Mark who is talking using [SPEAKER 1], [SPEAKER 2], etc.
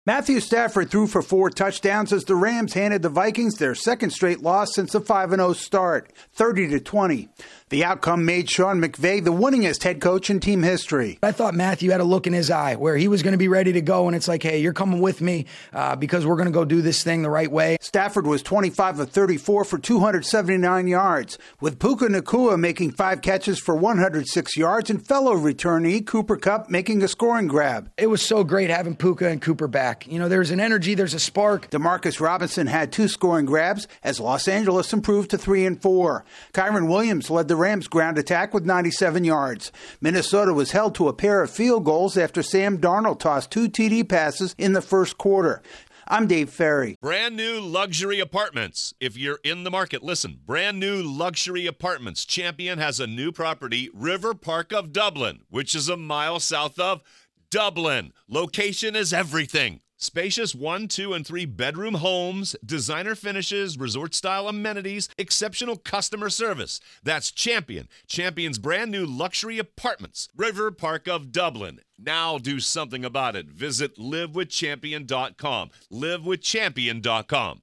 [SPEAKER 1] Matthew Stafford threw for 4 touchdowns as the Rams handed the Vikings their second straight loss since a 5-0 start, 30-20. The outcome made Sean McVay the winningest head coach in team history.
[SPEAKER 2] I thought Matthew had a look in his eye where he was going to be ready to go, and it's like, hey, you're coming with me because we're going to go do this thing the right way.
[SPEAKER 1] Stafford was 25 of 34 for 279 yards, with Puka Nacua making 5 catches for 106 yards and fellow returnee Cooper Kupp making a scoring grab.
[SPEAKER 2] It was so great having Puka and Cooper back. You know, there's an energy, there's a spark.
[SPEAKER 1] Demarcus Robinson had 2 scoring grabs as Los Angeles improved to 3-4. Kyron Williams led the Rams' ground attack with 97 yards. Minnesota was held to a pair of field goals after Sam Darnold tossed 2 TD passes in the first quarter. I'm Dave Ferry.
[SPEAKER 3] Brand new luxury apartments. If you're in the market, listen. Brand new luxury apartments. Champion has a new property, River Park of Dublin, which is a mile south of Dublin. Location is everything. Spacious 1, 2, and 3 bedroom homes, designer finishes, resort-style amenities, exceptional customer service. That's Champion. Champion's brand new luxury apartments. River Park of Dublin. Now do something about it. Visit livewithchampion.com. livewithchampion.com.